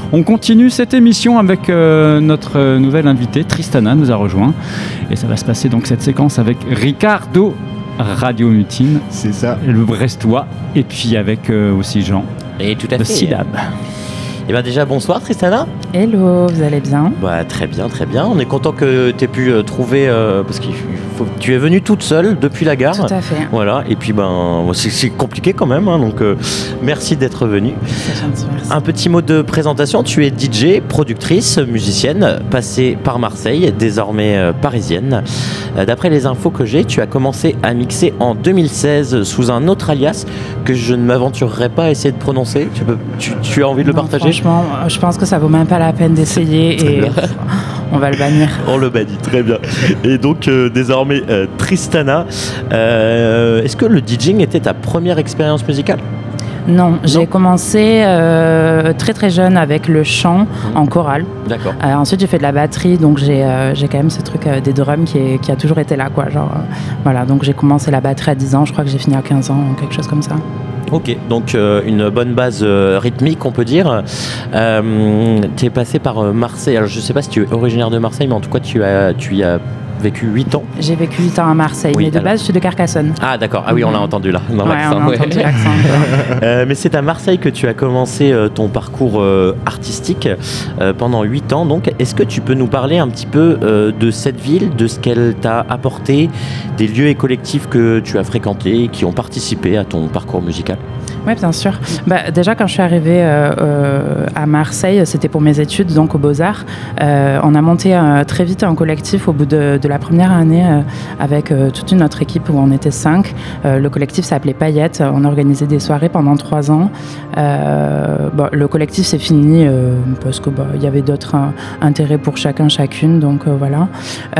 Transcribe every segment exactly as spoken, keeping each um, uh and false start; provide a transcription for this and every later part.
On continue cette émission avec euh, notre nouvelle invitée, Tristana nous a rejoint. Et ça va se passer donc cette séquence avec Ricardo, Radio Mutine. C'est ça. Le Brestois. Et puis avec euh, aussi Jean. Et tout à de fait. Syllab. Et bien déjà, bonsoir Tristana. Hello, vous allez bien? Bah, très bien, très bien. On est content que tu aies pu euh, trouver, euh, parce que tu es venue toute seule depuis la gare. Tout à fait. Voilà, et puis ben, c'est, c'est compliqué quand même, hein, donc euh, merci d'être venue. C'est gentil, merci. Un petit mot de présentation, tu es D J, productrice, musicienne, passée par Marseille, désormais euh, parisienne. Euh, d'après les infos que j'ai, tu as commencé à mixer en deux mille seize sous un autre alias que je ne m'aventurerai pas à essayer de prononcer. Tu, peux, tu, tu as envie de le Non, partager? Franchement, je pense que ça vaut même pas la peine d'essayer et on va le bannir. On le bannit, très bien. Et donc euh, désormais euh, Tristana, euh, est-ce que le DJing était ta première expérience musicale? Non, j'ai commencé euh, très très jeune avec le chant mmh. en chorale. D'accord. Euh, ensuite j'ai fait de la batterie, donc j'ai, euh, j'ai quand même ce truc euh, des drums qui, est, qui a toujours été là, quoi. Genre, euh, voilà, donc j'ai commencé la batterie à dix ans, je crois que j'ai fini à quinze ans, quelque chose comme ça. Ok, donc euh, une bonne base euh, rythmique, on peut dire. Euh, tu es passé par euh, Marseille. Alors, je ne sais pas si tu es originaire de Marseille, mais en tout cas, tu, as, tu y as vécu huit ans. J'ai vécu huit ans à Marseille, oui, mais de alors... base, je suis de Carcassonne. Ah, d'accord. Ah oui, on l'a entendu là. Dans ouais, l'accent, on a entendu ouais. l'accent. euh, mais c'est à Marseille que tu as commencé euh, ton parcours euh, artistique euh, pendant huit ans. Donc, est-ce que tu peux nous parler un petit peu euh, de cette ville, de ce qu'elle t'a apporté, des lieux et collectifs que tu as fréquentés, qui ont participé à ton parcours musical? Oui, bien sûr. Bah, déjà, quand je suis arrivée euh, euh, à Marseille, c'était pour mes études, donc aux Beaux-Arts. Euh, on a monté euh, très vite un collectif au bout de, de la première année euh, avec euh, toute une autre équipe où on était cinq. Euh, le collectif s'appelait Paillettes. On organisait des soirées pendant trois ans. Euh, bon, le collectif s'est fini euh, parce qu'il bah, y avait d'autres euh, intérêts pour chacun, chacune. Donc euh, voilà.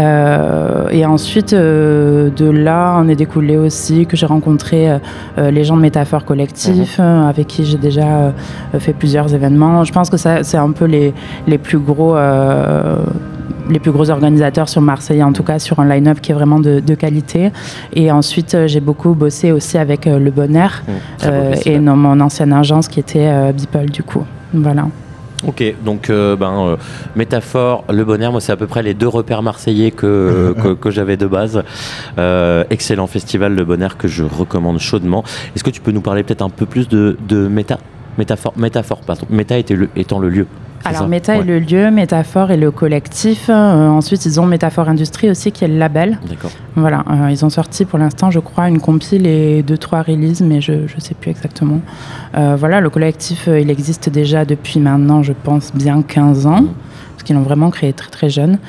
Euh, et ensuite, euh, de là, on est découlé aussi que j'ai rencontré euh, les gens de Métaphore Collective. Mmh. Avec qui j'ai déjà euh, fait plusieurs événements. Je pense que ça, c'est un peu les, les plus gros euh, les plus gros organisateurs sur Marseille, en tout cas sur un line-up qui est vraiment de, de qualité. Et ensuite, euh, j'ai beaucoup bossé aussi avec euh, Le Bon Air mmh, euh, et non, mon ancienne agence qui était euh, Beeple du coup. Voilà. Ok, donc euh, ben, euh, Métaphore, Le Bon Air, moi c'est à peu près les deux repères marseillais que, que, que j'avais de base. Euh, excellent festival Le Bon Air que je recommande chaudement. Est-ce que tu peux nous parler peut-être un peu plus de, de Méta Métaphore, Métaphore, pardon. Méta était le, étant le lieu. Alors ça Méta ouais. est le lieu, Métaphore est le collectif. Euh, ensuite, ils ont Métaphore Industrie aussi, qui est le label. D'accord. Voilà, euh, ils ont sorti pour l'instant, je crois, une compile et deux, trois releases, mais je ne sais plus exactement. Euh, voilà, le collectif, euh, il existe déjà depuis maintenant, je pense, bien quinze ans. Mmh. Parce qu'ils l'ont vraiment créé très très jeune.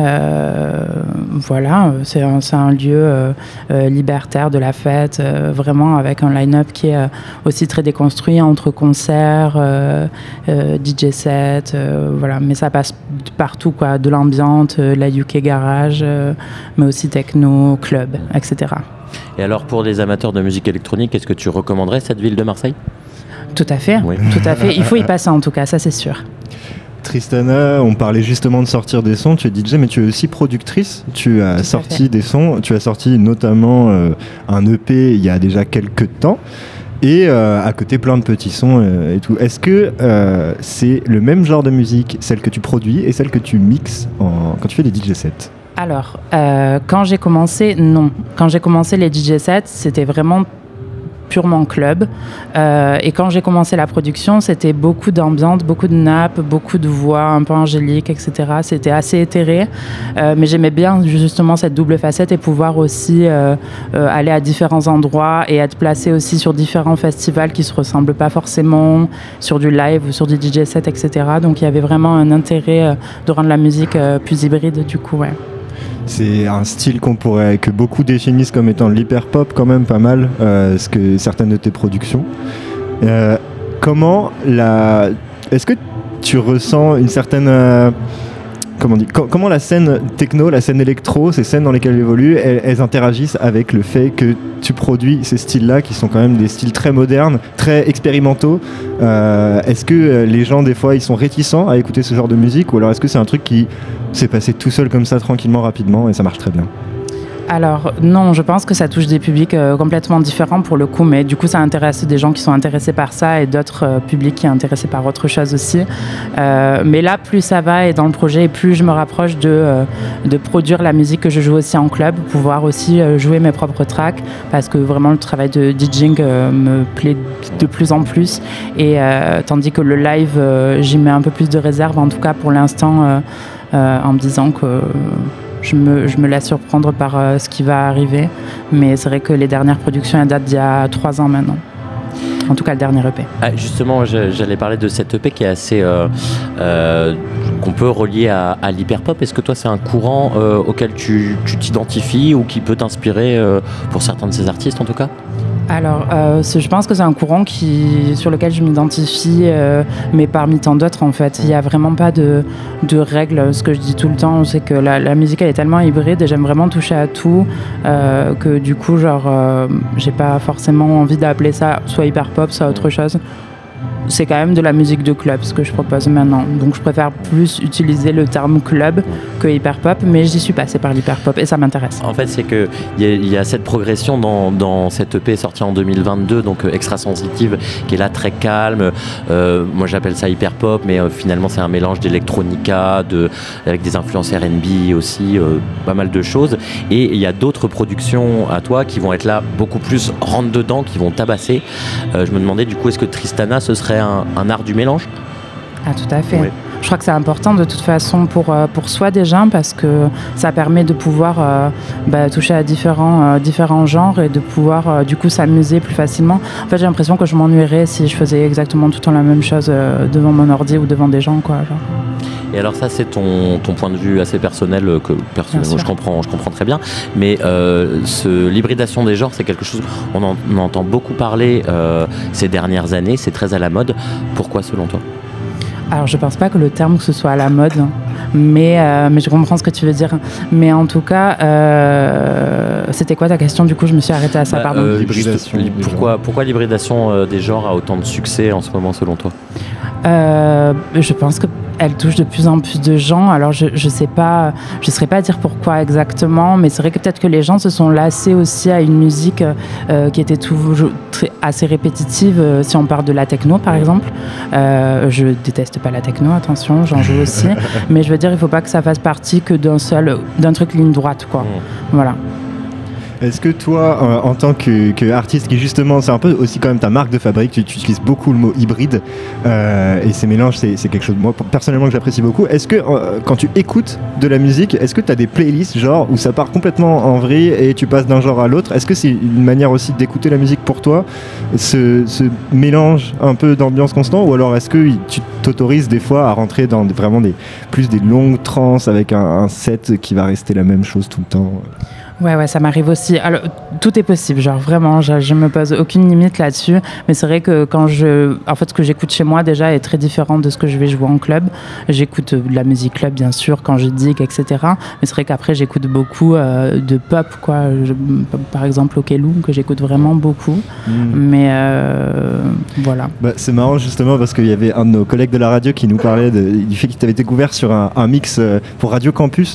Euh, voilà, c'est un, c'est un lieu euh, euh, libertaire de la fête, euh, vraiment avec un line-up qui est euh, aussi très déconstruit entre concerts, euh, euh, D J sets, euh, voilà. Mais ça passe partout, quoi, de l'ambiance, euh, la U K garage, euh, mais aussi techno, club, et cetera. Et alors pour les amateurs de musique électronique, est-ce que tu recommanderais cette ville de Marseille? Tout à fait, oui. Tout à fait. Il faut y passer en tout cas, ça c'est sûr. Tristana, on parlait justement de sortir des sons, tu es D J mais tu es aussi productrice, tu as Tout sorti des sons, tu as sorti notamment euh, un E P il y a déjà quelques temps et euh, à côté plein de petits sons euh, et tout. Est-ce que euh, c'est le même genre de musique, celle que tu produis et celle que tu mixes en... quand tu fais des D J sets? Alors, euh, quand j'ai commencé, non. Quand j'ai commencé les D J sets, c'était vraiment purement club. Euh, et quand j'ai commencé la production, c'était beaucoup d'ambiance, beaucoup de nappes, beaucoup de voix un peu angéliques, et cetera. C'était assez éthéré. Euh, mais j'aimais bien justement cette double facette et pouvoir aussi euh, euh, aller à différents endroits et être placé aussi sur différents festivals qui ne se ressemblent pas forcément, sur du live ou sur du D J set, et cetera. Donc il y avait vraiment un intérêt euh, de rendre la musique euh, plus hybride du coup, ouais. C'est un style qu'on pourrait, que beaucoup définissent comme étant l'hyper-pop quand même pas mal, euh, ce que certaines de tes productions. Euh, comment la... Est-ce que tu ressens une certaine... Euh, comment, on dit, co- comment la scène techno, la scène électro, ces scènes dans lesquelles elles évoluent, elles, elles interagissent avec le fait que tu produis ces styles-là qui sont quand même des styles très modernes, très expérimentaux. Euh, est-ce que les gens, des fois, ils sont réticents à écouter ce genre de musique ou alors est-ce que c'est un truc qui s'est passé tout seul comme ça, tranquillement, rapidement et ça marche très bien? Alors non, je pense que ça touche des publics euh, complètement différents pour le coup, mais du coup ça intéresse des gens qui sont intéressés par ça et d'autres euh, publics qui sont intéressés par autre chose aussi. Euh, mais là, plus ça va et dans le projet, plus je me rapproche de, euh, de produire la musique que je joue aussi en club, pouvoir aussi euh, jouer mes propres tracks, parce que vraiment le travail de DJing euh, me plaît de plus en plus. Et euh, tandis que le live, euh, j'y mets un peu plus de réserve, en tout cas pour l'instant, euh, euh, en me disant que Je me, je me laisse surprendre par euh, ce qui va arriver. Mais c'est vrai que les dernières productions, elles datent d'il y a trois ans maintenant. En tout cas, le dernier E P. Ah, justement, je, j'allais parler de cet E P qui est assez... Euh, euh, qu'on peut relier à, à l'hyperpop. Est-ce que toi, c'est un courant euh, auquel tu, tu t'identifies ou qui peut t'inspirer euh, pour certains de ces artistes, en tout cas ? Alors, euh, je pense que c'est un courant qui, sur lequel je m'identifie, euh, mais parmi tant d'autres, en fait. Il n'y a vraiment pas de, de règles. Ce que je dis tout le temps, c'est que la, la musique, elle est tellement hybride et j'aime vraiment toucher à tout euh, que du coup, genre, euh, j'ai pas forcément envie d'appeler ça soit hyper pop, soit autre chose. C'est quand même de la musique de club, ce que je propose maintenant. Donc je préfère plus utiliser le terme club que hyperpop, mais j'y suis passée par l'hyperpop et ça m'intéresse. En fait, c'est qu'il y, y a cette progression dans, dans cette E P sortie en deux mille vingt-deux, donc euh, Extra Sensitive, qui est là très calme. Euh, moi j'appelle ça hyperpop, mais euh, finalement c'est un mélange d'électronica, de, avec des influences R and B aussi, euh, pas mal de choses. Et il y a d'autres productions à toi qui vont être là beaucoup plus rentre-dedans, qui vont tabasser. Euh, je me demandais du coup, est-ce que Tristana, ce serait un, un art du mélange ? Ah, tout à fait. Oui. Je crois que c'est important de toute façon pour, euh, pour soi déjà, parce que ça permet de pouvoir euh, bah, toucher à différents, euh, différents genres et de pouvoir euh, du coup s'amuser plus facilement. En fait, j'ai l'impression que je m'ennuierais si je faisais exactement tout le temps la même chose euh, devant mon ordi ou devant des gens, quoi, genre. Et alors ça, c'est ton, ton point de vue assez personnel que personnellement je comprends, je comprends très bien. Mais euh, ce, l'hybridation des genres, c'est quelque chose, on en, on entend beaucoup parler euh, ces dernières années, c'est très à la mode. Pourquoi selon toi ? Alors, je pense pas que le terme que ce soit à la mode, mais, euh, mais je comprends ce que tu veux dire. Mais en tout cas, euh, c'était quoi ta question ? Du coup, je me suis arrêtée à ça, bah, pardon. Euh, L'hybridation juste, des pourquoi, pourquoi l'hybridation euh, des genres a autant de succès en ce moment, selon toi ? Euh, je pense qu'elle touche de plus en plus de gens. Alors je je sais pas, je saurais pas dire pourquoi exactement, mais c'est vrai que peut-être que les gens se sont lassés aussi à une musique euh, qui était toujours très, assez répétitive. Euh, si on parle de la techno par exemple, euh, je déteste pas la techno, attention, j'en joue aussi, mais je veux dire, il faut pas que ça fasse partie que d'un seul, d'un truc ligne droite, quoi. Mmh. Voilà. Est-ce que toi, euh, en tant que, que artiste, qui justement, c'est un peu aussi quand même ta marque de fabrique, tu, tu utilises beaucoup le mot hybride, euh, et ces mélanges, c'est, c'est quelque chose, moi, personnellement, que j'apprécie beaucoup. Est-ce que, euh, quand tu écoutes de la musique, est-ce que tu as des playlists, genre, où ça part complètement en vrille et tu passes d'un genre à l'autre ? Est-ce que c'est une manière aussi d'écouter la musique pour toi, ce, ce mélange un peu d'ambiance constant, ou alors est-ce que tu t'autorises des fois à rentrer dans des, vraiment des, plus des longues transes avec un, un set qui va rester la même chose tout le temps ? Ouais, ouais, ça m'arrive aussi. Alors, tout est possible, genre vraiment, je, je me pose aucune limite là-dessus. Mais c'est vrai que quand je. En fait, ce que j'écoute chez moi déjà est très différent de ce que je vais jouer en club. J'écoute de la musique club, bien sûr, quand je dig, et cetera. Mais c'est vrai qu'après, j'écoute beaucoup euh, de pop, quoi. Je, par exemple, Okelou, que j'écoute vraiment beaucoup. Mmh. Mais euh, voilà. Bah, c'est marrant, justement, parce qu'il y avait un de nos collègues de la radio qui nous parlait de, du fait qu'il t'avait découvert sur un, un mix euh, pour Radio Campus,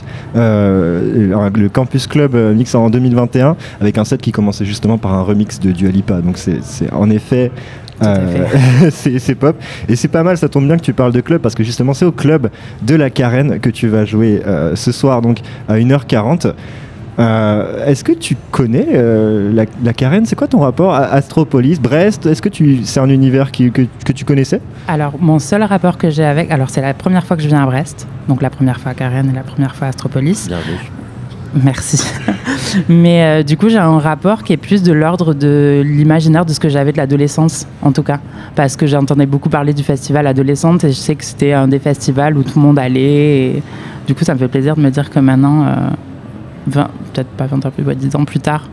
euh, le Campus Club. Euh, mix en deux mille vingt et un avec un set qui commençait justement par un remix de Dua Lipa, donc c'est, c'est en effet euh, c'est, c'est pop et c'est pas mal. Ça tombe bien que tu parles de club parce que justement c'est au club de la Carène que tu vas jouer euh, ce soir, donc à une heure quarante. Euh, est-ce que tu connais euh, la, la Carène ? C'est quoi ton rapport à Astropolis, Brest ? Est-ce que tu, c'est un univers qui, que, que tu connaissais ? Alors, mon seul rapport que j'ai avec... Alors, c'est la première fois que je viens à Brest, donc la première fois à Carène et la première fois à Astropolis. Bienvenue. Merci. Mais euh, du coup, j'ai un rapport qui est plus de l'ordre de l'imaginaire de ce que j'avais de l'adolescence, en tout cas. Parce que j'entendais beaucoup parler du festival adolescente et je sais que c'était un des festivals où tout le monde allait. Et du coup, ça me fait plaisir de me dire que maintenant, euh, vingt, peut-être pas vingt ans plus, ouais, dix ans plus tard,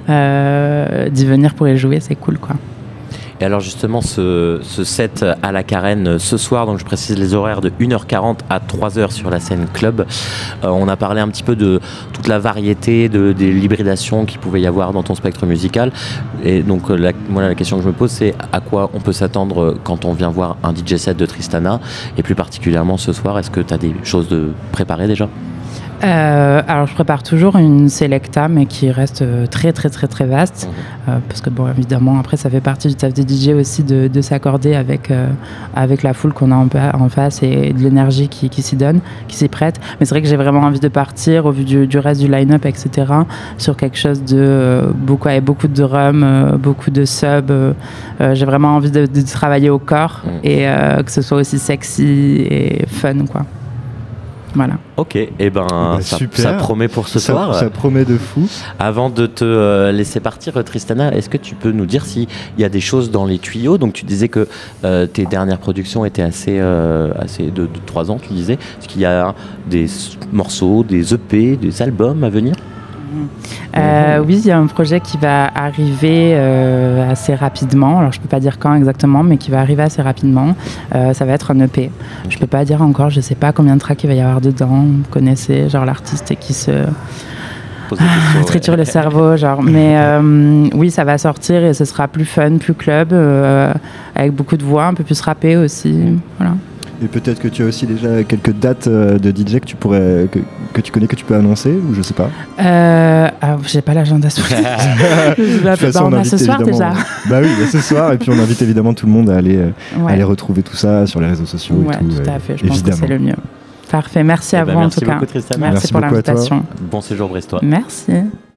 euh, d'y venir pour y jouer, c'est cool, quoi. Et alors justement, ce, ce set à la Carène ce soir, donc je précise les horaires de une heure quarante à trois heures sur la scène club. Euh, on a parlé un petit peu de toute la variété, de, des hybridations qu'il pouvait y avoir dans ton spectre musical. Et donc la, voilà, la question que je me pose, c'est à quoi on peut s'attendre quand on vient voir un D J set de Tristana, et plus particulièrement ce soir, est-ce que tu as des choses de préparées déjà ? Euh, alors je prépare toujours une Selecta, mais qui reste très très très très vaste, mmh. euh, parce que bon évidemment après ça fait partie du taf des D J aussi de, de s'accorder avec euh, avec la foule qu'on a en, en face et de l'énergie qui, qui s'y donne, qui s'y prête. Mais c'est vrai que j'ai vraiment envie de partir au vu du, du reste du line-up, et cetera, sur quelque chose de euh, beaucoup avec beaucoup de drum, euh, beaucoup de sub. Euh, euh, j'ai vraiment envie de, de travailler au corps mmh. et euh, que ce soit aussi sexy et fun, quoi. Voilà. Ok, et eh ben bah, ça, ça promet pour ce ça, soir. Ça promet de fou. Avant de te euh, laisser partir, Tristana, est-ce que tu peux nous dire s'il y a des choses dans les tuyaux? Donc tu disais que euh, tes dernières productions étaient assez, euh, assez de, de trois ans, tu disais. Est-ce qu'il y a des morceaux, des E P, des albums à venir? Euh, oui, il y a un projet qui va arriver euh, assez rapidement. Alors, je ne peux pas dire quand exactement, mais qui va arriver assez rapidement. Euh, ça va être un E P. Je ne peux pas dire encore, je ne sais pas combien de tracks il va y avoir dedans. Vous connaissez, genre l'artiste qui se ah, triture ouais. le cerveau, genre. Mais euh, oui, ça va sortir et ce sera plus fun, plus club, euh, avec beaucoup de voix, un peu plus rappé aussi. Voilà. Et peut-être que tu as aussi déjà quelques dates de D J que tu pourrais, que, que tu connais, que tu peux annoncer, ou je sais pas. Euh, alors, j'ai pas l'agenda sous les yeux. Bah, bah, on, on a ce soir déjà. Bah oui, ce soir, et puis on invite évidemment tout le monde à aller, ouais. à aller retrouver tout ça sur les réseaux sociaux. Ouais, et tout, tout euh, à fait. Je évidemment. pense que c'est le mieux. Parfait. Merci à eh ben, vous merci en tout beaucoup, cas. Tristana. Merci, merci pour l'invitation. Bon séjour brestois. Merci.